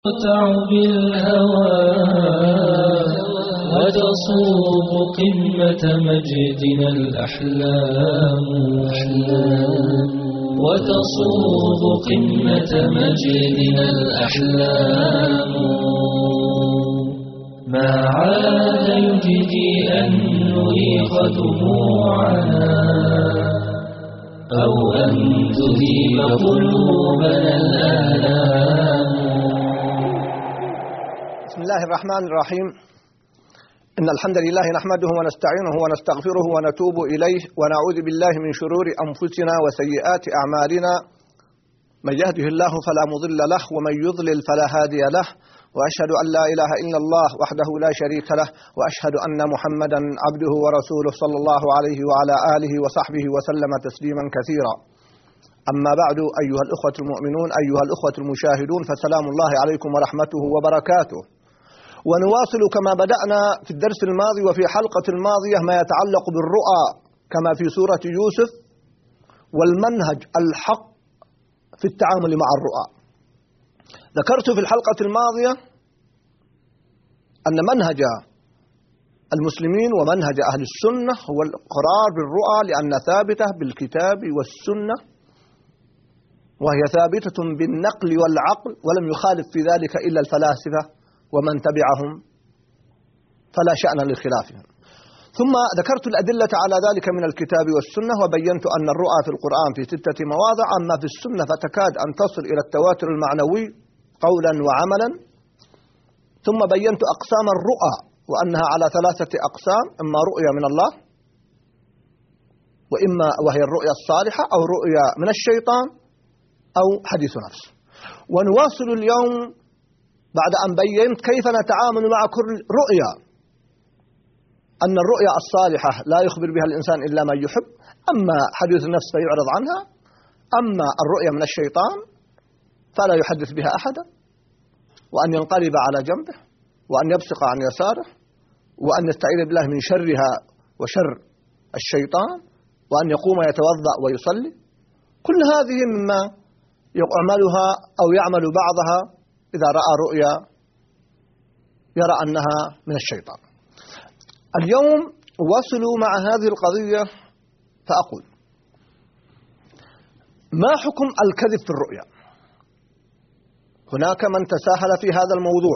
بالهوى وتصوب قمة مجدنا الأحلام وتصوب قمة مجدنا الأحلام ما عاد يجدي أن نريق دموعنا أو أن تذيب قلوبنا الآلام. بسم الله الرحمن الرحيم. إن الحمد لله نحمده ونستعينه ونستغفره ونتوب إليه ونعوذ بالله من شرور أنفسنا وسيئات أعمالنا. من يهده الله فلا مضل له ومن يضلل فلا هادي له، وأشهد أن لا إله إلا الله وحده لا شريك له، وأشهد أن محمدا عبده ورسوله صلى الله عليه وعلى آله وصحبه وسلم تسليما كثيرا. أما بعد، أيها الأخوة المؤمنون، أيها الأخوة المشاهدون، فسلام الله عليكم ورحمته وبركاته. ونواصل كما بدأنا في الدرس الماضي وفي حلقة الماضية ما يتعلق بالرؤى كما في سورة يوسف والمنهج الحق في التعامل مع الرؤى. ذكرت في الحلقة الماضية أن منهج المسلمين ومنهج أهل السنة هو الإقرار بالرؤى، لأن ثابتة بالكتاب والسنة، وهي ثابتة بالنقل والعقل، ولم يخالف في ذلك إلا الفلاسفة ومن تبعهم فلا شأن لخلافهم. ثم ذكرت الأدلة على ذلك من الكتاب والسنة، وبينت أن الرؤى في القرآن في 6 مواضع، أما في السنة فتكاد أن تصل إلى التواتر المعنوي قولا وعملا. ثم بينت أقسام الرؤى وأنها على 3 أقسام: إما رؤيا من الله، وإما وهي الرؤيا الصالحة، أو رؤيا من الشيطان، أو حديث نفس. ونواصل اليوم بعد أن بينت كيف نتعامل مع كل رؤيا، أن الرؤيا الصالحة لا يخبر بها الإنسان إلا من يحب، أما حديث النفس فيعرض عنها، أما الرؤيا من الشيطان فلا يحدث بها أحدا، وأن ينقلب على جنبه، وأن يبصق عن يساره، وأن يستعيذ بالله من شرها وشر الشيطان، وأن يقوم يتوضأ ويصلي. كل هذه مما يعملها أو يعمل بعضها إذا رأى رؤيا يرى أنها من الشيطان. اليوم أواصل مع هذه القضية فأقول: ما حكم الكذب في الرؤيا؟ هناك من تساهل في هذا الموضوع،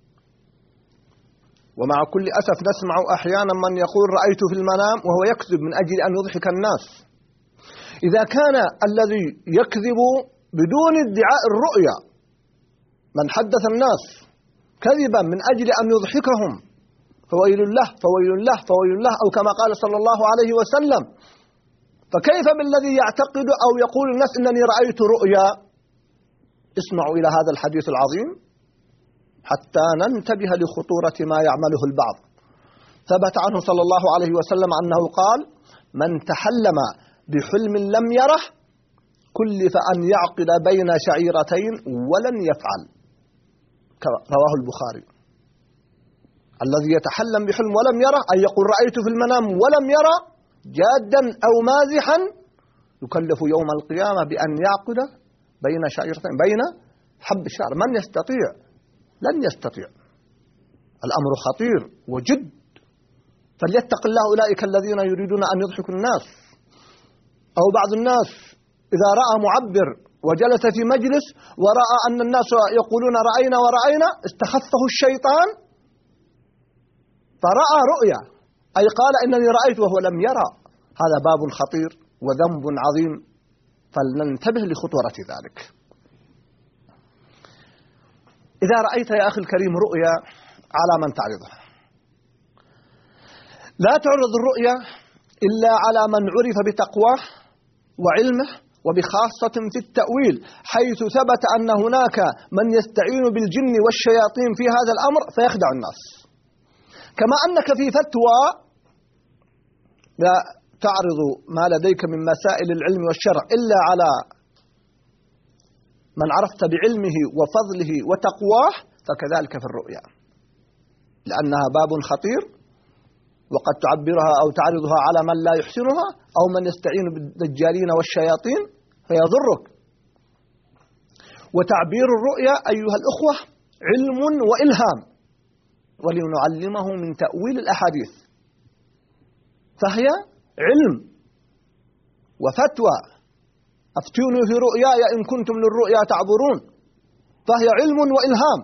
ومع كل أسف نسمع أحيانا من يقول رأيت في المنام وهو يكذب من أجل أن يضحك الناس. إذا كان الذي يكذب بدون ادعاء الرؤيا من حدث الناس كذبا من أجل أن يضحكهم فويل له فويل له فويل له، أو كما قال صلى الله عليه وسلم. فكيف بالذي يعتقد أو يقول الناس إنني رأيت رؤيا؟ اسمعوا إلى هذا الحديث العظيم حتى ننتبه لخطورة ما يعمله البعض. ثبت عنه صلى الله عليه وسلم أنه قال: من تحلم بحلم لم يره كلف أن يعقد بين شعيرتين ولن يفعل. رواه البخاري. الذي يتحلم بحلم ولم يره، أي يقول رأيت في المنام ولم يرى جادا أو مازحا، يكلف يوم القيامة بأن يعقد بين شعيرتين، بين حب الشعر. من يستطيع؟ لن يستطيع. الأمر خطير وجد، فليتق الله أولئك الذين يريدون أن يضحكوا الناس. أو بعض الناس إذا رأى معبر وجلس في مجلس ورأى أن الناس يقولون رأينا ورأينا، استخفه الشيطان فرأى رؤيا، أي قال إنني رأيت وهو لم يرى. هذا باب خطير وذنب عظيم، فلننتبه لخطورة ذلك. إذا رأيت يا أخي الكريم رؤيا على من تعرضها، لا تعرض الرؤيا إلا على من عرف بتقواه وعلمه، وبخاصة في التأويل، حيث ثبت أن هناك من يستعين بالجن والشياطين في هذا الأمر فيخدع الناس. كما أنك في فتوى لا تعرض ما لديك من مسائل العلم والشرع إلا على من عرفت بعلمه وفضله وتقواه، فكذلك في الرؤيا، لأنها باب خطير، وقد تعبرها أو تعرضها على من لا يحسنها، أو من يستعين بالدجالين والشياطين فيضرك. وتعبير الرؤيا أيها الأخوة علم وإلهام، ولنعلمه من تأويل الأحاديث، فهي علم وفتوى. أفتوني في رؤياي إن كنتم للرؤيا تعبرون، فهي علم وإلهام،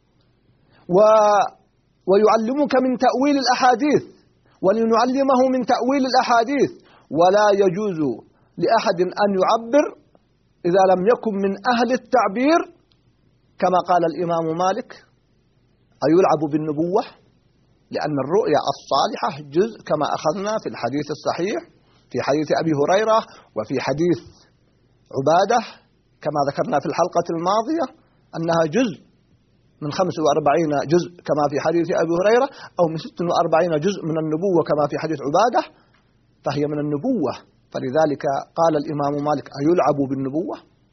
ويعلمك من تأويل الأحاديث، ولنعلمه من تأويل الأحاديث. ولا يجوز لأحد أن يعبر إذا لم يكن من أهل التعبير، كما قال الإمام مالك: أيلعب بالنبوة؟ لأن الرؤيا الصالحة جزء، كما أخذنا في الحديث الصحيح في حديث أبي هريرة، وفي حديث عبادة كما ذكرنا في الحلقة الماضية أنها جزء من 45 جزء كما في حديث أبي هريرة، أو من 46 جزء من النبوة كما في حديث عبادة، فهي من النبوة. فلذلك قال الإمام مالك: أيلعب بالنبوة؟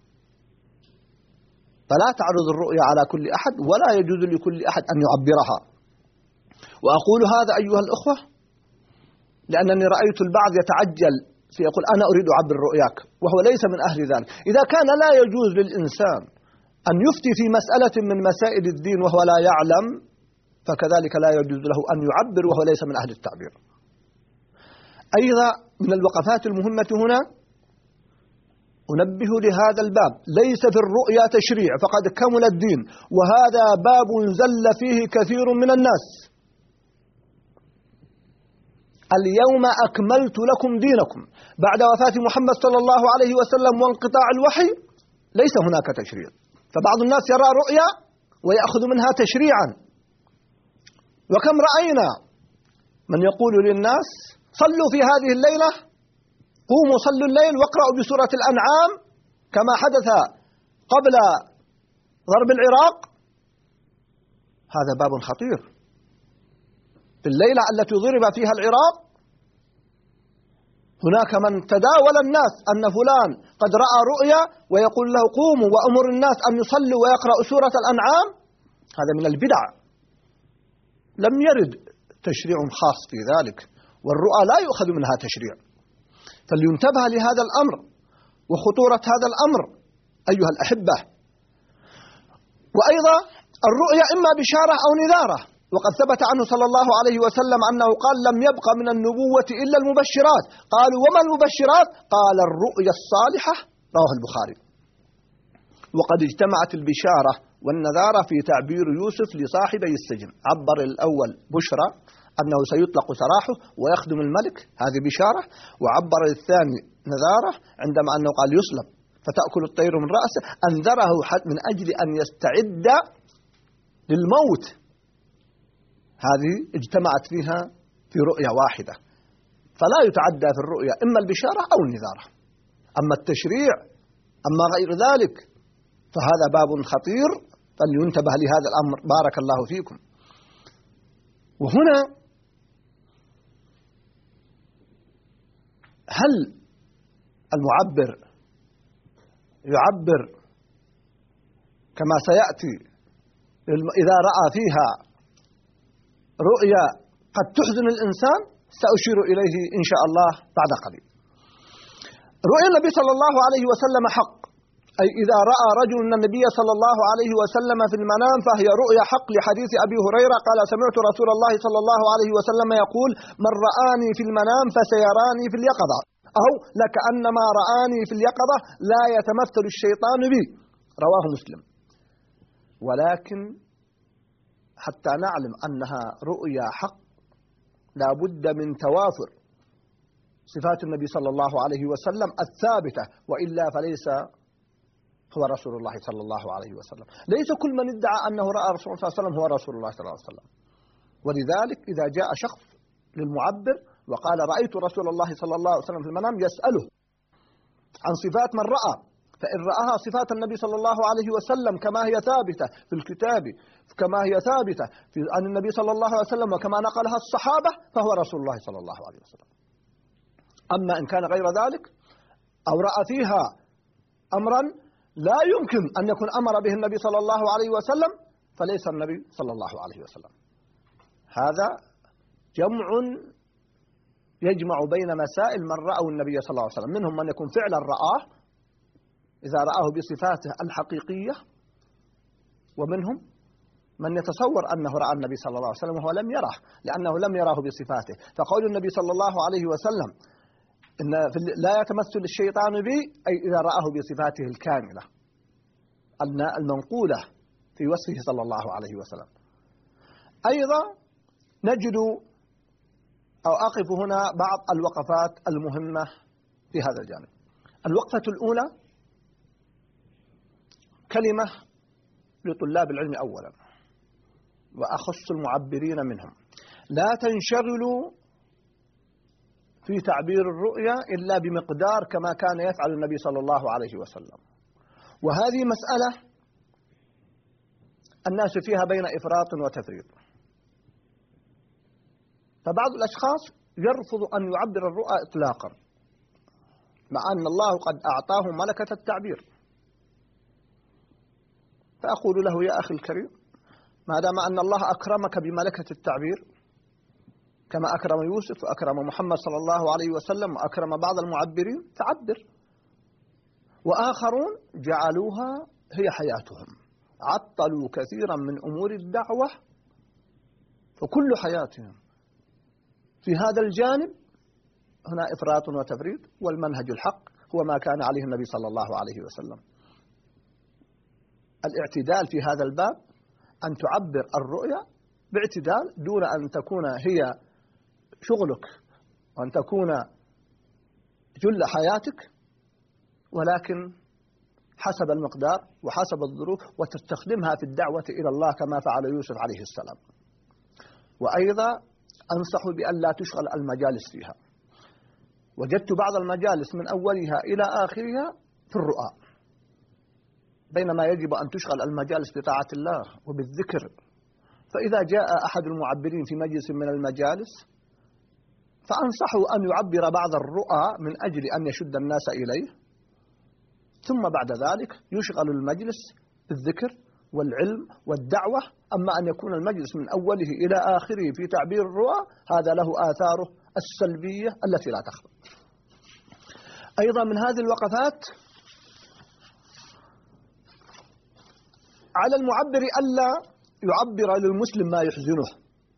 فلا تعرض الرؤيا على كل أحد، ولا يجوز لكل أحد أن يعبرها. وأقول هذا أيها الأخوة لأنني رأيت البعض يتعجل فيقول: أنا أريد أعبر رؤياك، وهو ليس من أهل ذلك. إذا كان لا يجوز للإنسان أن يفتي في مسألة من مسائل الدين وهو لا يعلم، فكذلك لا يجوز له أن يعبر وهو ليس من أهل التعبير. أيضا من الوقفات المهمة هنا أنبه لهذا الباب: ليس في الرؤيا تشريع، فقد كمل الدين، وهذا باب زل فيه كثير من الناس. اليوم أكملت لكم دينكم، بعد وفاة محمد صلى الله عليه وسلم وانقطاع الوحي ليس هناك تشريع. فبعض الناس يرى رؤيا ويأخذ منها تشريعا، وكم رأينا من يقول للناس: صلوا في هذه الليلة، قوموا صلوا الليل واقرأوا بسورة الأنعام، كما حدث قبل ضرب العراق. هذا باب خطير. في الليلة التي ضرب فيها العراق هناك من تداول الناس أن فلان قد رأى رؤيا، ويقول له: قوموا وأمر الناس أن يصلوا ويقرأوا سورة الأنعام. هذا من البدع، لم يرد تشريع خاص في ذلك، والرؤى لا يؤخذ منها تشريع. فلينتبه لهذا الأمر وخطورة هذا الأمر أيها الأحبة. وأيضا الرؤيا إما بشارة أو نذارة، وقد ثبت عنه صلى الله عليه وسلم أنه قال: لم يبق من النبوة إلا المبشرات. قالوا: وما المبشرات؟ قال: الرؤيا الصالحة. رواه البخاري. وقد اجتمعت البشارة والنذارة في تعبير يوسف لصاحبي السجن. عبر الأول بشرى أنه سيطلق سراحه ويخدم الملك، هذه بشارة. وعبر الثاني نذارة عندما أنه قال يصلب فتأكل الطير من رأسه، أنذره من أجل أن يستعد للموت. هذه اجتمعت فيها في رؤية واحدة، فلا يتعدى في الرؤيا إما البشارة أو النذارة. أما التشريع أما غير ذلك فهذا باب خطير، فلينتبه لهذا الأمر. بارك الله فيكم. وهنا هل المعبر يعبر كما سيأتي إذا رأى فيها رؤيا قد تحزن الإنسان؟ سأشير إليه إن شاء الله بعد قليل. رؤيا النبي صلى الله عليه وسلم حق، أي إذا رأى رجل النبي صلى الله عليه وسلم في المنام فهي رؤيا حق، لحديث أبي هريرة قال: سمعت رسول الله صلى الله عليه وسلم يقول: من رآني في المنام فسيراني في اليقظة، أو لكأنما رآني في اليقظة لا يتمثل الشيطان بي. رواه مسلم. ولكن حتى نعلم أنها رؤيا حق لا بد من توافر صفات النبي صلى الله عليه وسلم الثابتة، وإلا فليس هو رسول الله صلى الله عليه وسلم. ليس كل من ادعى أنه رأى رسول الله صلى الله عليه وسلم هو رسول الله صلى الله عليه وسلم. ولذلك إذا جاء شخص للمعبر وقال: رأيت رسول الله صلى الله عليه وسلم في المنام، يسأله عن صفات من رأى، فإن رأها صفات النبي صلى الله عليه وسلم كما هي ثابتة في الكتاب، كما هي ثابتة عن النبي صلى الله عليه وسلم وكما نقلها الصحابة، فهو رسول الله صلى الله عليه وسلم. أما إن كان غير ذلك أو رأى فيها أمرا لا يمكن أن يكون أمر به النبي صلى الله عليه وسلم، فليس النبي صلى الله عليه وسلم. هذا جمع يجمع بين مسائل من رأوا النبي صلى الله عليه وسلم. منهم من يكون فعلا رآه إذا رآه بصفاته الحقيقية، ومنهم من يتصور أنه رأى النبي صلى الله عليه وسلم وهو لم يره، لأنه لم يراه بصفاته. فقول النبي صلى الله عليه وسلم إن لا يتمثل الشيطان بي، أي إذا رآه بصفاته الكاملة المنقولة في وصفه صلى الله عليه وسلم. أيضا نجد أو أقف هنا بعض الوقفات المهمة في هذا الجانب. الوقفة الأولى كلمة لطلاب العلم أولا، وأخص المعبرين منهم: لا تنشغلوا في تعبير الرؤيا إلا بمقدار كما كان يفعل النبي صلى الله عليه وسلم. وهذه مسألة الناس فيها بين إفراط وتفريط. فبعض الأشخاص يرفض أن يعبر الرؤى إطلاقا، مع أن الله قد أعطاه ملكة التعبير. فأقول له: يا أخي الكريم، ما دام أن الله أكرمك بملكة التعبير كما أكرم يوسف وأكرم محمد صلى الله عليه وسلم وأكرم بعض المعبرين، فعبر. وآخرون جعلوها هي حياتهم، عطلوا كثيرا من أمور الدعوة، فكل حياتهم في هذا الجانب هنا إفراط وتفريط. والمنهج الحق هو ما كان عليه النبي صلى الله عليه وسلم. الاعتدال في هذا الباب أن تعبر الرؤيا باعتدال، دون أن تكون هي شغلك وأن تكون جل حياتك، ولكن حسب المقدار وحسب الظروف، وتستخدمها في الدعوة إلى الله كما فعل يوسف عليه السلام. وأيضا أنصح بأن لا تشغل المجالس فيها. وجدت بعض المجالس من أولها إلى آخرها في الرؤى، بينما يجب أن تشغل المجالس بطاعة الله وبالذكر. فإذا جاء أحد المعبرين في مجلس من المجالس فأنصحه أن يعبر بعض الرؤى من أجل أن يشد الناس إليه، ثم بعد ذلك يشغل المجلس بالذكر والعلم والدعوة. أما أن يكون المجلس من أوله إلى آخره في تعبير الرؤى، هذا له آثاره السلبية التي لا تخفى. أيضا من هذه الوقفات على المعبر ألا يعبر للمسلم ما يحزنه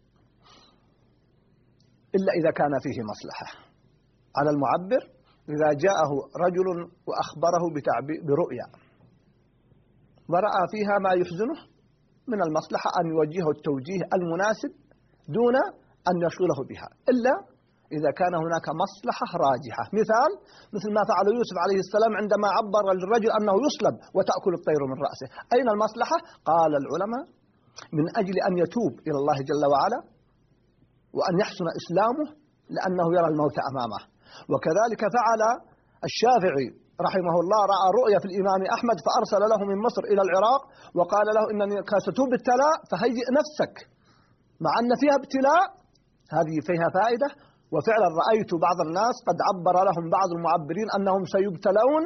إلا إذا كان فيه مصلحة. على المعبر إذا جاءه رجل وأخبره برؤيا ورأى فيها ما يحزنه، من المصلحة أن يوجهه التوجيه المناسب دون أن يشغله بها، إلا إذا كان هناك مصلحة راجحة. مثل ما فعل يوسف عليه السلام عندما عبر للرجل أنه يصلب وتأكل الطير من رأسه. أين المصلحة؟ قال العلماء: من أجل أن يتوب إلى الله جل وعلا وأن يحسن إسلامه، لأنه يرى الموت أمامه. وكذلك فعل الشافعي رحمه الله، رأى رؤيا في الإمام أحمد فأرسل له من مصر إلى العراق وقال له: إنني ستبتلى فهيئ نفسك، مع أن فيها ابتلاء، هذه فيها فائدة. وفعلا رأيت بعض الناس قد عبر لهم بعض المعبرين أنهم سيبتلون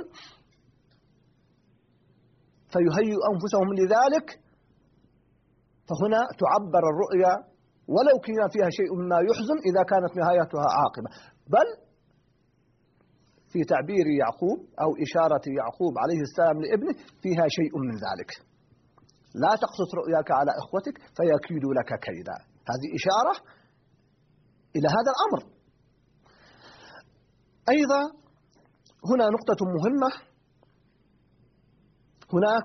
فيهيئوا أنفسهم لذلك. فهنا تعبر الرؤيا ولو كان فيها شيء مما يحزن إذا كانت نهايتها عاقبة. بل في تعبير يعقوب أو إشارة يعقوب عليه السلام لابنه فيها شيء من ذلك: لا تقصص رؤياك على إخوتك فيكيدوا لك كيدا. هذه إشارة إلى هذا الأمر. أيضا هنا نقطة مهمة: هناك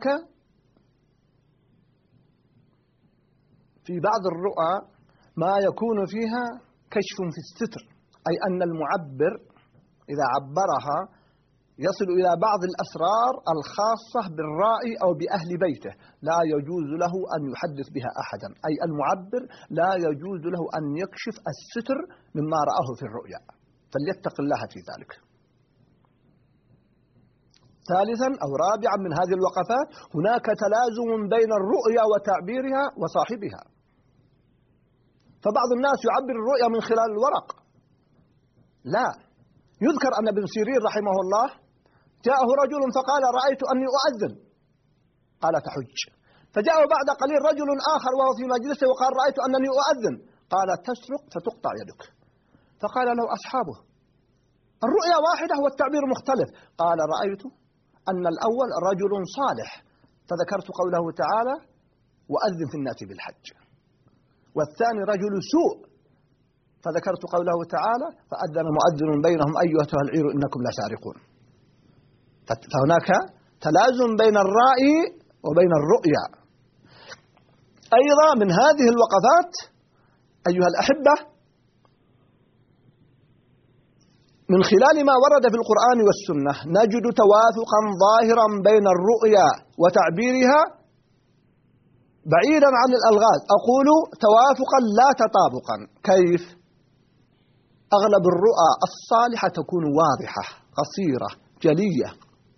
في بعض الرؤى ما يكون فيها كشف في الستر، أي أن المعبر إذا عبرها يصل إلى بعض الأسرار الخاصة بالرائي أو بأهل بيته، لا يجوز له أن يحدث بها أحدا. أي المعبر لا يجوز له أن يكشف الستر مما رآه في الرؤيا، فليتق الله في ذلك. ثالثا أو رابعا من هذه الوقفات: هناك تلازم بين الرؤيا وتعبيرها وصاحبها. فبعض الناس يعبر الرؤيا من خلال الورق. لا، يذكر أن ابن سيرين رحمه الله جاءه رجل فقال: رأيت أني أؤذن. قال: تحج. فجاءه بعد قليل رجل آخر وهو في مجلسه وقال: رأيت أنني أؤذن. قال: تسرق فتقطع يدك. فقال له أصحابه: الرؤيا واحدة والتعبير مختلف. قال: رأيت أن الأول رجل صالح، فذكرت قوله تعالى: وأذن في الناس بالحج. والثاني رجل سوء، فذكرت قوله تعالى فأذن مؤذن بينهم أيها العير إنكم لسارقون. فهناك تلازم بين الرأي وبين الرؤيا. أيضا من هذه الوقفات أيها الأحبة، من خلال ما ورد في القرآن والسنة نجد توافقا ظاهرا بين الرؤيا وتعبيرها بعيدا عن الألغاز. أقول توافقا لا تطابقا. كيف؟ أغلب الرؤى الصالحة تكون واضحة قصيرة جلية.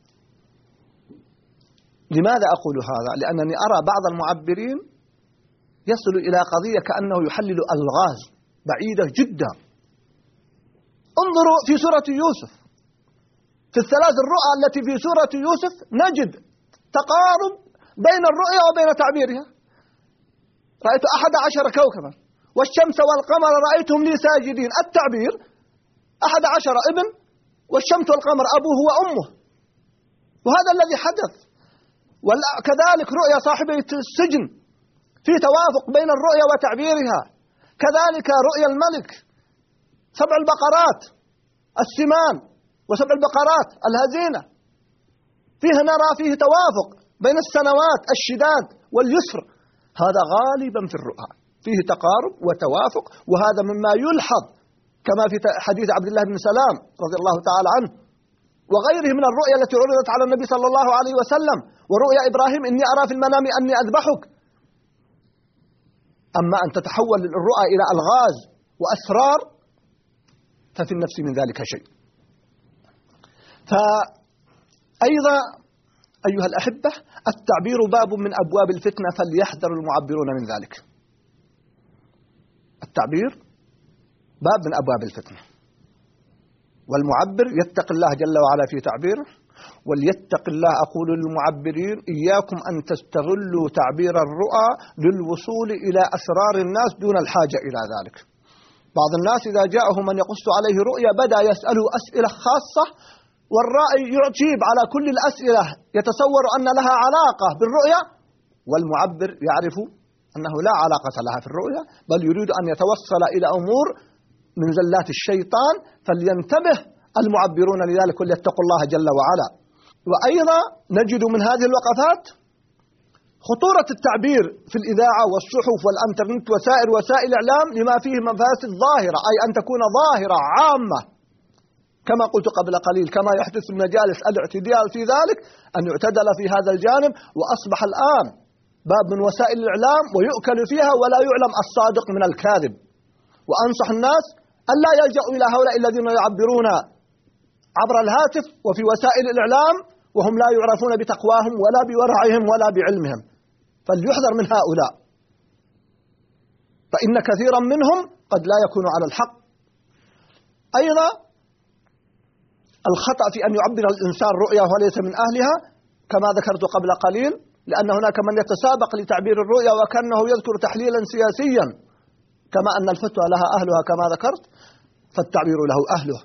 لماذا أقول هذا؟ لأنني أرى بعض المعبرين يصل إلى قضية كأنه يحلل ألغاز بعيدة جدا. انظروا في سورة يوسف، في الثلاث الرؤى التي في سورة يوسف نجد تقارب بين الرؤيا وبين تعبيرها. رأيت 11 كوكبا والشمس والقمر رأيتهم لي ساجدين. التعبير 11 ابن والشمس والقمر أبوه وأمه، وهذا الذي حدث. وكذلك رؤيا صاحبة السجن في توافق بين الرؤيا وتعبيرها. كذلك رؤيا الملك 7 البقرات السمان و7 البقرات الهزينة، فيها نرى فيه توافق بين السنوات الشداد واليسر. هذا غالبا في الرؤى فيه تقارب وتوافق، وهذا مما يلحظ كما في حديث عبد الله بن سلام رضي الله تعالى عنه وغيره من الرؤيا التي عرضت على النبي صلى الله عليه وسلم، ورؤيا إبراهيم إني أرى في المنام أني أذبحك. أما أن تتحول الرؤى إلى ألغاز وأسرار ففي النفس من ذلك شيء. فأيضا أيها الأحبة التعبير باب من أبواب الفتنة، فليحذر المعبرون من ذلك. التعبير باب من أبواب الفتنة، والمعبر يتق الله جل وعلا في تعبيره، وليتق الله أقول للمعبرين إياكم أن تستغلوا تعبير الرؤى للوصول إلى أسرار الناس دون الحاجة إلى ذلك. بعض الناس إذا جاءه من يقص عليه رؤيا بدأ يسأله أسئلة خاصة، والرائي يجيب على كل الأسئلة يتصور أن لها علاقة بالرؤيا، والمعبر يعرف أنه لا علاقة لها في الرؤيا، بل يريد أن يتوصل إلى أمور من زلات الشيطان. فلينتبه المعبرون لذلك وليتقوا الله جل وعلا. وأيضا نجد من هذه الوقفات خطورة التعبير في الإذاعة والصحف والأنترنت وسائر وسائل الإعلام لما فيه مفاسد ظاهرة، أي أن تكون ظاهرة عامة كما قلت قبل قليل، كما يحدث في المجالس الاعتدال في ذلك أن يعتدل في هذا الجانب. وأصبح الآن باب من وسائل الإعلام ويؤكل فيها ولا يعلم الصادق من الكاذب. وأنصح الناس ألا يلجأوا إلى هؤلاء الذين يعبرون عبر الهاتف وفي وسائل الإعلام وهم لا يعرفون بتقواهم ولا بورعهم ولا بعلمهم، فليحذر من هؤلاء، فإن كثيرا منهم قد لا يكون على الحق. أيضا الخطأ في أن يعبر الإنسان رؤيا وليس من أهلها كما ذكرت قبل قليل، لأن هناك من يتسابق لتعبير الرؤيا وكأنه يذكر تحليلا سياسيا، كما أن الفتوى لها أهلها كما ذكرت، فالتعبير له أهله.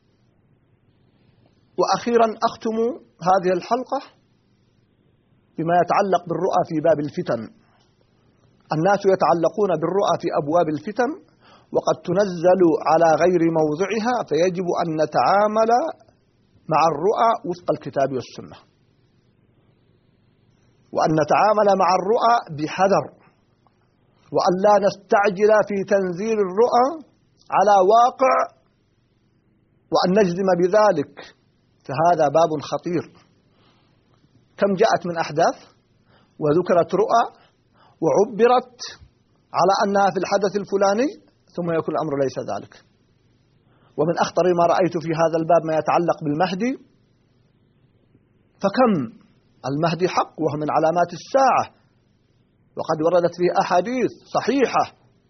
وأخيرا أختم هذه الحلقة بما يتعلق بالرؤى في باب الفتن. الناس يتعلقون بالرؤى في أبواب الفتن وقد تنزل على غير موضعها، فيجب أن نتعامل مع الرؤى وفق الكتاب والسنة، وأن نتعامل مع الرؤى بحذر، وأن لا نستعجل في تنزيل الرؤى على واقع وأن نجزم بذلك، فهذا باب خطير. كم جاءت من أحداث وذكرت رؤى وعبرت على أنها في الحدث الفلاني ثم يكون الأمر ليس ذلك. ومن أخطر ما رأيت في هذا الباب ما يتعلق بالمهدي، فكم المهدي حق وهو من علامات الساعة، وقد وردت فيه أحاديث صحيحة،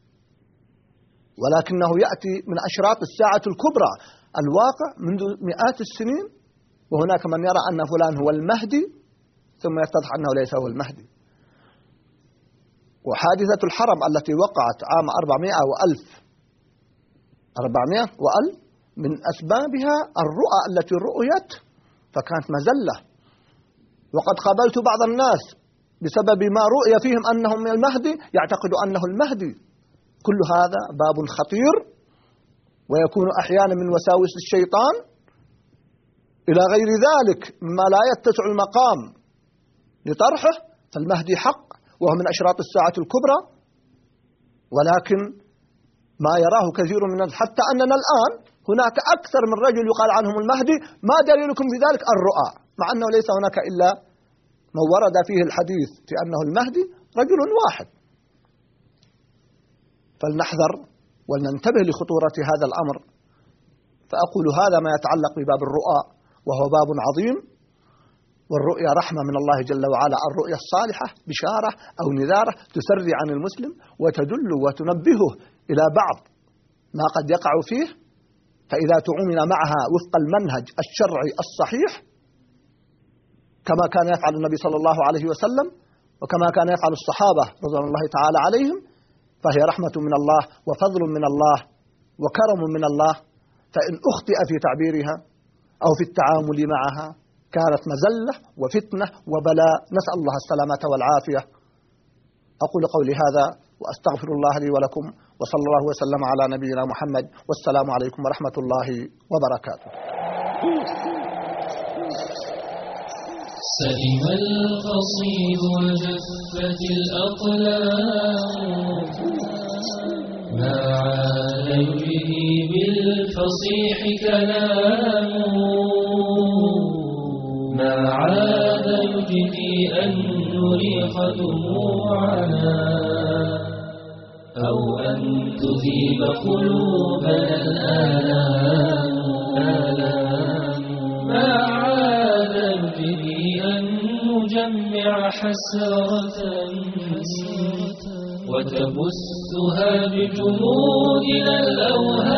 ولكنه يأتي من أشراط الساعة الكبرى. الواقع منذ مئات السنين وهناك من يرى أن فلان هو المهدي ثم يتضح أنه ليس هو المهدي. وحادثة الحرم التي وقعت عام 400 وألف من أسبابها الرؤى التي رؤيت، فكانت مزلة. وقد قابلت بعض الناس بسبب ما رؤي فيهم أنهم من المهدي يعتقد أنه المهدي. كل هذا باب خطير، ويكون أحيانا من وساوس الشيطان إلى غير ذلك مما لا يتسع المقام لطرحه. فالمهدي حق وهو من أشراط الساعة الكبرى، ولكن ما يراه كثير من الناس، حتى أننا الآن هناك أكثر من رجل يقال عنهم المهدي. ما دليلكم في ذلك؟ الرؤى، مع أنه ليس هناك إلا ما ورد فيه الحديث في أنه المهدي رجل واحد. فلنحذر ولننتبه لخطورة هذا الأمر. فأقول هذا ما يتعلق بباب الرؤى، وهو باب عظيم، والرؤيا رحمة من الله جل وعلا. الرؤيا الصالحة بشارة أو نذارة تسري عن المسلم وتدل وتنبهه إلى بعض ما قد يقع فيه، فإذا تعامل معها وفق المنهج الشرعي الصحيح كما كان يفعل النبي صلى الله عليه وسلم وكما كان يفعل الصحابة رضوان الله تعالى عليهم، فهي رحمة من الله وفضل من الله وكرم من الله. فإن أخطئ في تعبيرها أو في التعامل معها كانت مزلة وفتنة وبلاء، نسأل الله السلامة والعافية. أقول قولي هذا وأستغفر الله لي ولكم، وصلى الله وسلم على نبينا محمد، والسلام عليكم ورحمة الله وبركاته. سئم القصيد وجفت الأقلام، ما عاد يجدي بالفصيح كلامه، ما عاد يجدي أن نريق دموعنا أو أن تذيب قلوبنا الآلام. ما عاد يجدي أن نجمع حسرة وتبثها بجمودنا الأوهام.